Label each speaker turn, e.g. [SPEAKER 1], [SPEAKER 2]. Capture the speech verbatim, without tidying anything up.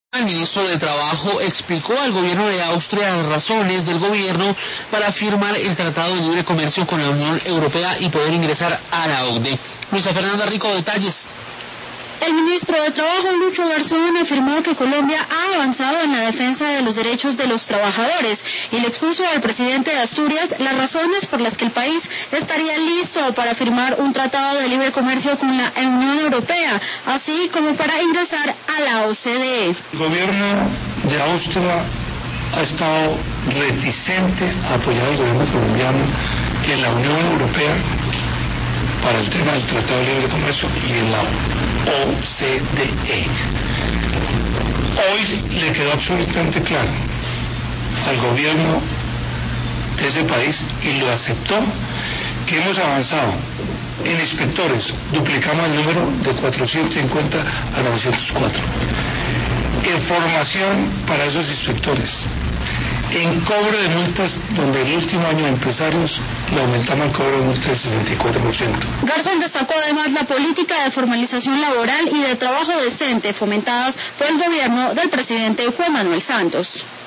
[SPEAKER 1] El ministro de Trabajo explicó al gobierno de Austria las razones del gobierno para firmar el Tratado de Libre Comercio con la Unión Europea y poder ingresar a la O C D E. Luisa Fernanda Rico, detalles.
[SPEAKER 2] El ministro de Trabajo, Lucho Garzón, afirmó que Colombia ha avanzado en la defensa de los derechos de los trabajadores y le expuso al presidente de Asturias las razones por las que el país estaría listo para firmar un tratado de libre comercio con la Unión Europea, así como para ingresar a la O C D E.
[SPEAKER 3] El gobierno de Austria ha estado reticente a apoyar al gobierno colombiano en la Unión Europea para el tema del Tratado de Libre Comercio y en la O C D E. Hoy le quedó absolutamente claro al gobierno de ese país y lo aceptó que hemos avanzado en inspectores, duplicamos el número de cuatrocientos cincuenta a novecientos cuatro, en formación para esos inspectores, en cobro de multas, donde el último año de empresarios le aumentamos el cobro de multas del sesenta y cuatro por ciento.
[SPEAKER 2] Garzón destacó además la política de formalización laboral y de trabajo decente fomentadas por el gobierno del presidente Juan Manuel Santos.